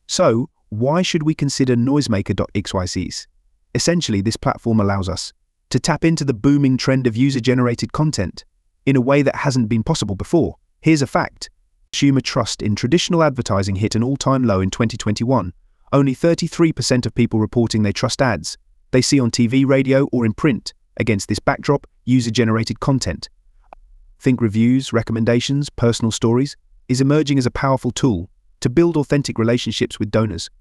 So, why should we consider Noisemaker.xyz? Essentially, this platform allows us to tap into the booming trend of user-generated content in a way that hasn't been possible before. Here's a fact. Consumer trust in traditional advertising hit an all-time low in 2021. Only 33% of people reporting they trust ads they see on TV, radio, or in print. Against this backdrop, user-generated content, think reviews, recommendations, personal stories, is emerging as a powerful tool to build authentic relationships with donors.